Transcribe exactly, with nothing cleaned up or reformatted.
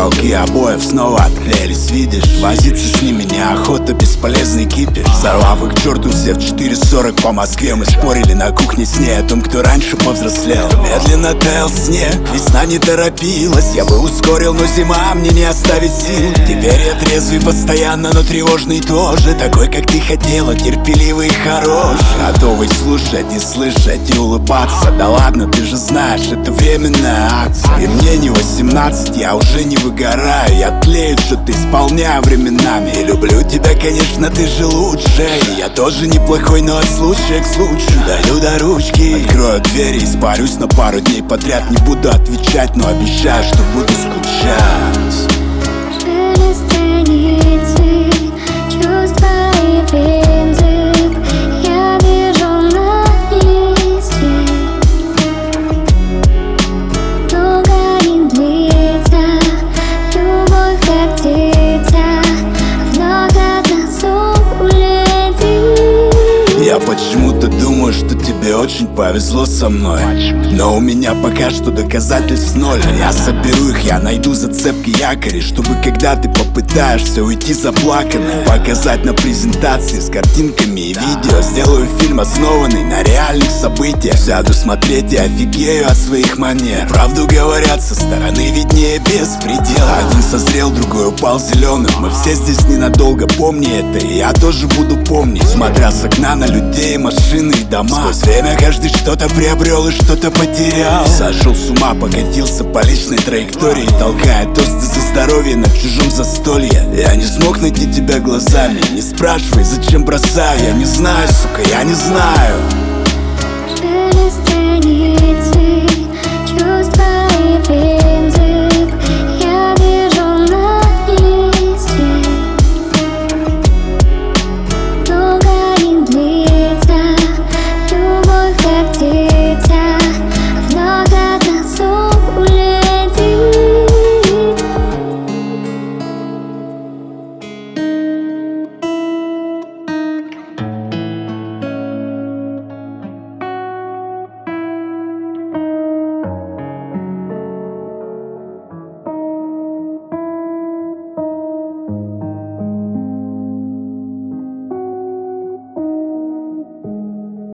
Уголки обоев снова отклеились, видишь. Возиться с ними неохота, бесполезный кипиш. Взорвав их к черту все в четыре сорок по Москве. Мы спорили на кухне с ней о том, кто раньше повзрослел. Медленно таял снег, весна не торопилась. Я бы ускорил, но зима мне не оставит сил. Теперь я трезвый постоянно, но тревожный тоже. Такой, как ты хотела, терпеливый и хорош. Готовый слушать и слышать и улыбаться. Да ладно, ты же знаешь, это временная акция. И мне не восемнадцать, я уже не выгораю. Я тлею, что-то исполняю временами. И люблю тебя, конечно, ты же лучше. И я тоже неплохой, но от случая к случаю даю до ручки. Открою двери и испарюсь на пару дней подряд. Не буду отвечать, но обещаю, что буду скучать. Я почему-то думаю, что тебе очень повезло со мной. Но у меня пока что доказательств ноль. Я соберу их, я найду зацепки, якори, чтобы когда ты попытаешься уйти заплаканной, показать на презентации с картинками и видео. Сделаю фильм, основанный на реальных событиях. Сяду смотреть и офигею от своих манер. Правду говорят, со стороны виднее без предела. Один созрел, другой упал зеленым. Мы все здесь ненадолго, помни это. И я тоже буду помнить, смотря с окна на людей, машины и дома. Сквозь время каждый что-то приобрел и что-то потерял. Сошел с ума, покатился по личной траектории, толкая тосты за здоровье на чужом застолье. Я не смог найти тебя глазами. Не спрашивай, зачем бросаю. Я не знаю, сука, я не знаю. Перестань идти, чувства и бензин.